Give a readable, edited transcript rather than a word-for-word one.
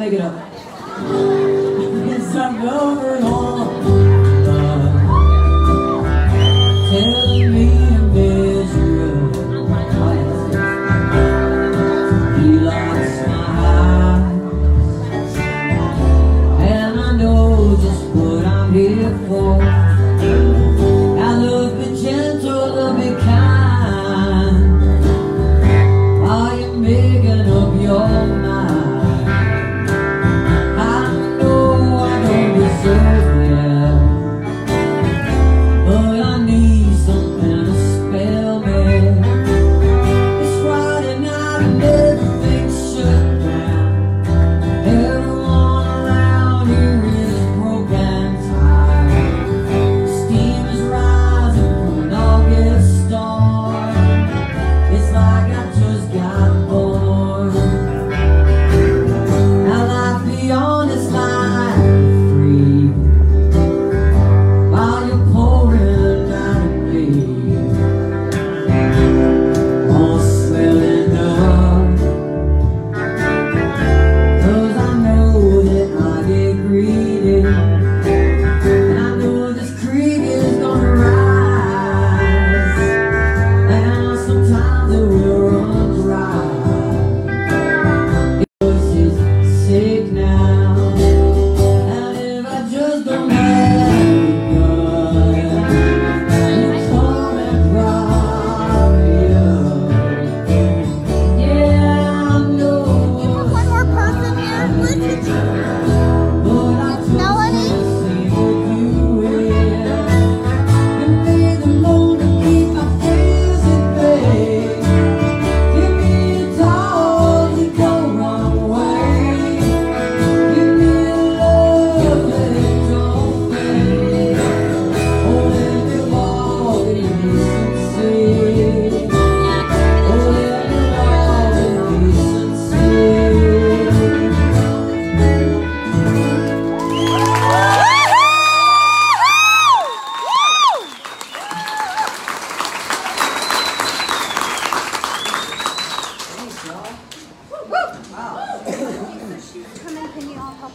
make it up. Yes, I'm going on. Telling me to measure up. Oh, yeah, he likes my eyes, and I know just what I'm here for. I love be gentle, love be kind. While you're making up your mind, I know I don't deserve you, but I need something to spell me. It's Friday night and everything's shut down. Everyone around here is broke and tired. Steam is rising from an August storm. It's like I just got born. Now life beyond this life free, while you're pouring out of me.